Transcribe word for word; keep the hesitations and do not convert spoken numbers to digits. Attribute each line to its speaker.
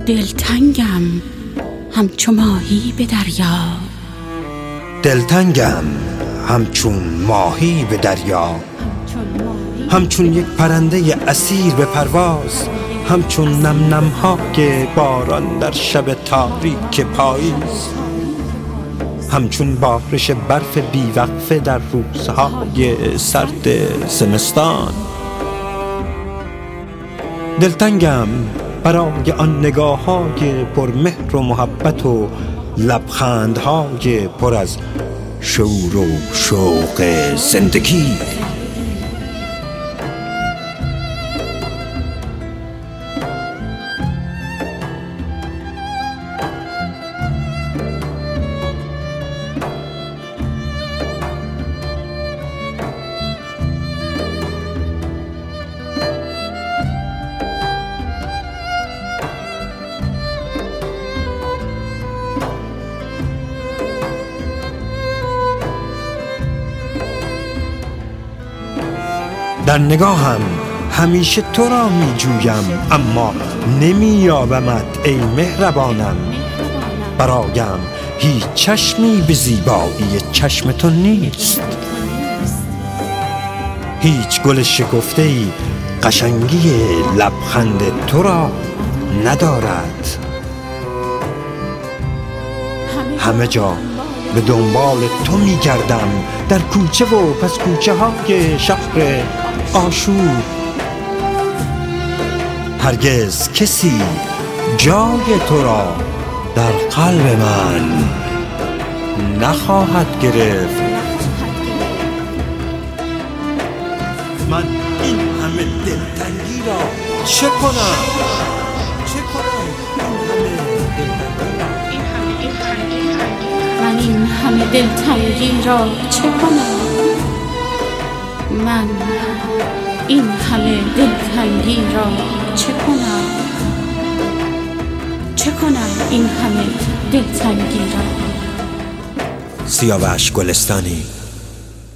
Speaker 1: دلتنگم همچو ماهی به دریا،
Speaker 2: دلتنگم همچون ماهی به دریا، همچون یک پرنده اسیر به پرواز، همچون نم نم های باران در شب تاریک پاییز، همچون بارش برف بیوقفه در روزهای سرد زمستان. دلتنگم برای آن نگاه‌های پرمهر و محبت و لبخندهای پر از شور و شوق زندگی. در نگاهم همیشه تو را می جویم، اما نمی یابمت ای مهربانم. برایم هیچ چشمی به زیبایی چشم تو نیست، هیچ گل شکفته‌ای قشنگی لبخند تو را ندارد. همه جا به دنبال تو می گردم، در کوچه و پس کوچه های شهر آشور. هرگز کسی جای تو را در قلب من نخواهد گرفت. من این همه دلتنگی را چه کنم؟ چه کنم؟
Speaker 1: من این همه دلتنگی را چه کنم؟ من این همه دلتنگی را چه کنم؟ چه کنم این همه دلتنگی را؟
Speaker 2: سیاوش گلستانی.